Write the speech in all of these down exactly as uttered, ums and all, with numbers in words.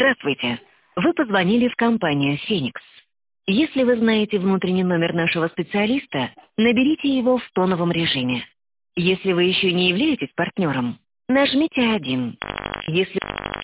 Здравствуйте. Вы позвонили в компанию «Феникс». Если вы знаете внутренний номер нашего специалиста, наберите его в тоновом режиме. Если вы еще не являетесь партнером, нажмите один. Если...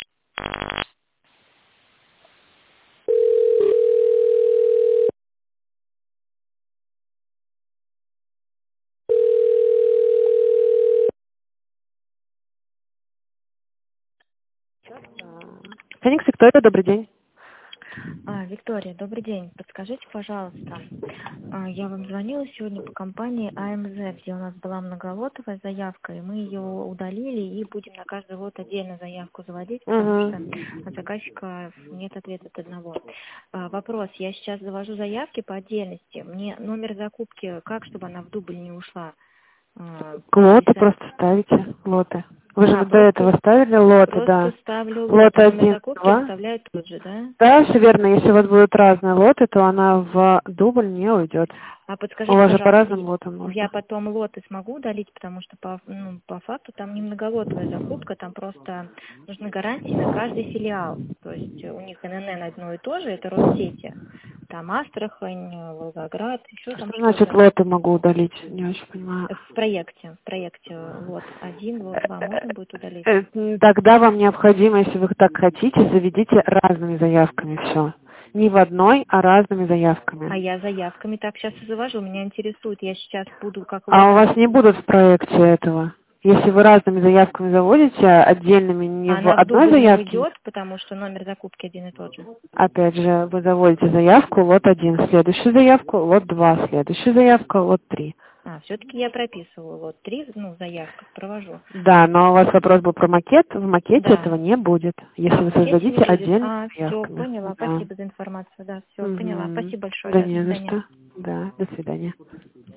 Феникс, Виктория, добрый день. А, Виктория, добрый день. Подскажите, пожалуйста, а, я вам звонила сегодня по компании А М З, где у нас была многолотовая заявка, и мы ее удалили и будем на каждый лот отдельно заявку заводить, потому Угу. что от заказчика нет ответа от одного. А, вопрос, я сейчас завожу заявки по отдельности. Мне номер закупки, как, чтобы она в дубль не ушла? А, Лоты писать? просто ставите, лоты. Вы же А, вот до просто, этого ставили лоты, просто да. ставлю лот, Лоты номер один, закупки два. оставляю тот же, да? Да, все верно. Если у вас будут разные лоты, то она в дубль не уйдет. А У подскажите, вас же по пожалуйста, разным лотам я нужно. потом лоты смогу удалить, потому что по, ну, по факту там не многолотовая закупка, там просто нужны гарантии на каждый филиал. То есть у них Н Н Н одно и то же, это Россети. Там Астрахань, Волгоград, еще там Что значит что-то. лоты могу удалить? Не очень понимаю. В проекте, в проекте лот один, лот два можно будет удалить? Э, э, Тогда вам необходимо, если вы так хотите, заведите разными заявками все. Не в одной, а разными заявками. А я заявками так сейчас и завожу, меня интересует, я сейчас буду как лот. А у вас не будут в проекте этого. Если вы разными заявками заводите, отдельными не А в она в одной дубль не заявке, уйдет, потому что номер закупки один и тот же. опять же, вы заводите заявку, лот один, следующую заявку, лот два, следующую заявку, лот три. А, все-таки я прописываю вот три, ну, в заявках провожу. Да, но у вас вопрос был про макет. В макете Да. этого не будет, если А, в вы макете не создадите будет. отдельными А, все, заявками. поняла. Да. Спасибо за информацию. Да, все, поняла. Мгм. Спасибо большое. Да Да, до не за свидания. что. Да, до свидания.